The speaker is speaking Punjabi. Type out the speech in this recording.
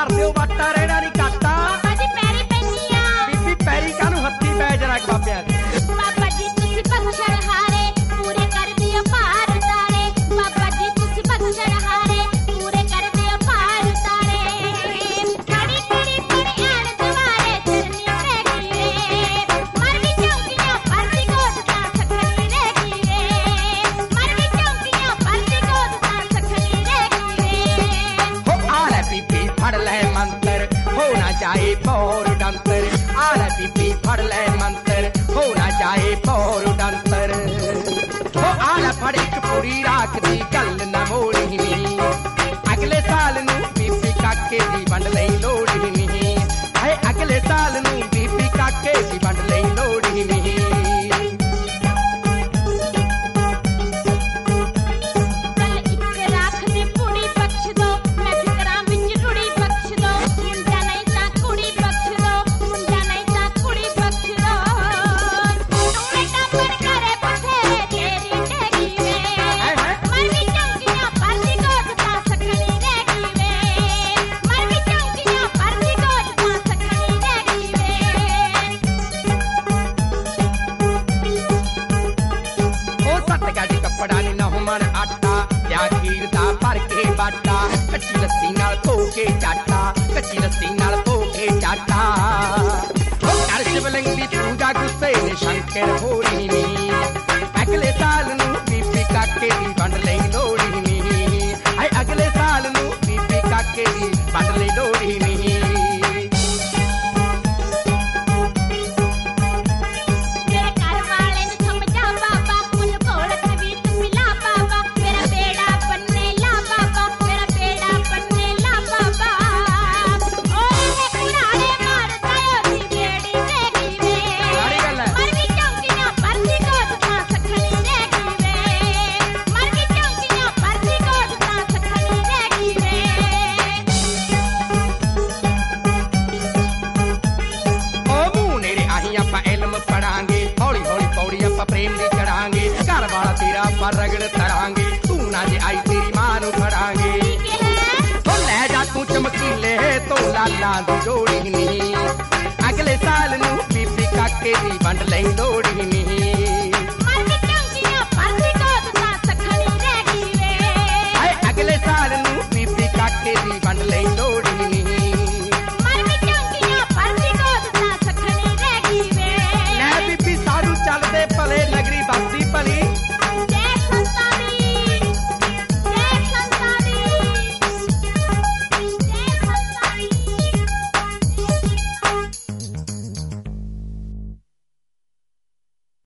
ਧਰ ਦਿਓ ਵਾਟਾ ਰੇੜਾ ਨੀ ਕਾਟਾ ਬਾਬਾ ਜੀ ਪੈਰੀ ਪੈਣੀ ਆ ਬੀਬੀ ਪੈਰੀ ਕਾਹਨੂੰ ਹੱਥੀ ਪੈ ਜਰਾ ਬਾਬਿਆਂ ਦੇ ਬਾਬਾ ਜੀ ਤੁਸੀਂ ਬਖਸ਼ਣ ਹਾਰੇ ਪੂਰੇ ਕਰ ਦਿਓ ਭਾਰ ਤਾਰੇ ਬਾਬਾ ਜੀ ਤੁਸੀਂ ਬਖਸ਼ਣ ਹਾਰੇ ਪੂਰੇ ਕਰ ਦਿਓ ਭਾਰ ਤਾਰੇ ਖੜੀ ਖੜੀ ਪੜੀ ਆਣ ਦੁਆਰੇ ਚਰਨੀ ਰਹਿ ਗਈ ਰੇ ਮਰ ਵੀ ਚੌਂਕੀਆਂ ਪਰਦੀ ਗੋਦ ਤਾਂ ਸਖਣੀ ਰਹਿ ਗਈ ਰੇ ਮਰ ਵੀ ਚੌਂਕੀਆਂ ਪਰਦੀ ਗੋਦ ਤਾਂ ਸਖਣੀ ਰਹਿ ਗਈ ਰੇ ਹੋ ਆ ਲੈ ਬੀਬੀ ਫੜ ਲੈ ਮੰਤਰ ਹੋ ਨਾ ਜਾਏ ਪੌਰ ਡੰਤਰ ਆ ਲੈ ਬੀਬੀ ਫੜ ਲੈ ਮੰਤਰ ਹੋ ਨਾ ਜਾਏ ਪੌਰ ਡੰਤਰ ਹੋ ਆ ਲੈ ਫੜ ਇੱਕ ਪੂਰੀ ਰਾਖ ਦੀ ਗੱਲ ਨਾ ਮੋੜੀ ਨੀ ਅਗਲੇ ਸਾਲ ਨੂੰ ਬੀਬੀ ਕਾਕੇ ਦੀ ਵੰਡ ਲਈ ਲੋੜੀ ਨੀ ਹਾਏ ਅਗਲੇ ਸਾਲ ਨੂੰ ਬੀਬੀ ਕਾਕੇ ਦੀ ਵੰਡ ਲਈ ਲੋੜੀ ਨੀ ਚੱਲ ਇੱਕ ਰਾਖ ਦੀ ਪੁੜੀ ਬਖਸ਼ ਦੋ ਮੈਂ ਫਿਕਰਾਂ ਵਿੱਚ ਰੁੜੀ ਬਖਸ਼ ਦੋ ਮੁੰਡਾ ਨਹੀਂ ਤਾਂ ਕੁੜੀ ਬਖਸ਼ ਦੋ ਮੁੰਡਾ ਨਹੀਂ ਤਾਂ ਕੁੜੀ ਬਖਸ਼ ਦੋ ਟੂਣੇ ਟੱਪਰ ਕਰੇ ਬਥੇਰੇ ਤੇਰੀ ਡੇਗੀ ਵੇ ਮਰ ਵੀ ਚੌਂਕੀਆਂ ਪਰਦੀ ਗੋਦ ਤਾਂ ਸਖਣੀ ਰਹਿ ਗਈ ਵੇ ਮਰ ਵੀ ਚੌਂਕੀਆਂ ਪਰਦੀ ਗੋਦ ਤਾਂ ਸਖਣੀ ਰਹਿ ਗਈ ਵੇ ਉਹ ਸੱਤ ਗੱਜ ਕੱਪੜਾ ਨੀ ਨਾ ਮਣ ਆਟਾ ਜਾਂ ਖੀਰ ਦਾ ਭਰ ਕੇ ਬਾਟਾ ਕੱਚੀ ਲੱਸੀ ਨਾਲ ਧੋ ਕੇ ਚਾਟਾ ਕੱਚੀ ਲੱਸੀ ਨਾਲ ਧੋ ਕੇ ਚਾਟਾ ਉਹ ਕਰ ਸ਼ਿਵਲਿੰਗ ਦੀ ਪੂਜਾ ਗੁੱਸੇ ਨੇ ਸ਼ੰਕਰ ਹੋਰੀ ਨੀ ਅਗਲੇ ਸਾਲ ਨੂੰ ਬੀਬੀ ਕਾਕੇ ਦੀ ਵੰਡ ਲਈ ਲੋੜੀ ਨੀ ਹਾਏ ਅਗਲੇ ਸਾਲ ਨੂੰ ਬੀਬੀ ਕਾਕੇ ਦੀ ਵੰਡ ਲਈ ਲੋੜੀ ਨੀ ਮੇਰੇ ਘਰ ਵਾਲੇ ਨੂੰ ਸਮਝਾ ਬਾਬਾ ਮੈਨੂੰ ਕੋਲਤ ਵੀ ਤੂੰ ਮਿਲਾ ਬਾਬਾ ਮੇਰਾ ਬੇੜਾ ਬੰਨੇ ਲਾ ਬਾਬਾ ਮੇਰਾ ਬੇੜਾ ਬੰਨੇ ਲਾ ਬਾਬਾ ਓਏ ਕੁੜਾੜੇ ਮਾਰਦਾ ਓਦੀ ਬੇੜੀ ਰਹਿ ਗਈ ਵੇ ਸਾਰੀ ਗੱਲ ਹੈ। ਮਰ ਵੀ ਚੌਂਕੀਆਂ ਪਰਦੀ ਗੋਦ ਤਾਂ ਸਖਣੀ ਰਹਿ ਗਈ ਵੇ ਮਰ ਵੀ ਚੌਂਕੀਆਂ ਪਰਦੀ ਗੋਦ ਤਾਂ ਸਖਣੀ ਰਹਿ ਗਈ ਵੇ ਉਹ ਮੂੰਹ ਨੇੜੇ ਆਹੀਂ ਆਪਾਂ ਇਲਮ ਪੜਾਂਗੇ ਹੌਲੀ ਹੌਲੀ ਪੌੜੀ ਆਪਾਂ ਪ੍ਰੇਮ ਦੀ ਚੜਾਂਗੇ ਘਰ ਵਾਲਾ ਤੇਰਾ ਆਪਾਂ ਰਗੜ ਤਰਾਂਗੇ ਤੂੰ ਨਾ ਜੇ ਆਈ ਤੇਰੀ ਮਾਂ ਨੂੰ ਫੜਾਂਗੇ ਉਹ ਲੈ ਜਾ ਤੂੰ ਚਮਕੀਲੇ ਤੋਂ ਲਾਲਾਂ ਦੀ ਜੋੜੀ ਨੀ ਅਗਲੇ ਸਾਲ ਨੂੰ ਬੀਬੀ ਕਾਕੇ ਦੀ ਵੰਡ ਲਈ ਲੋੜੀ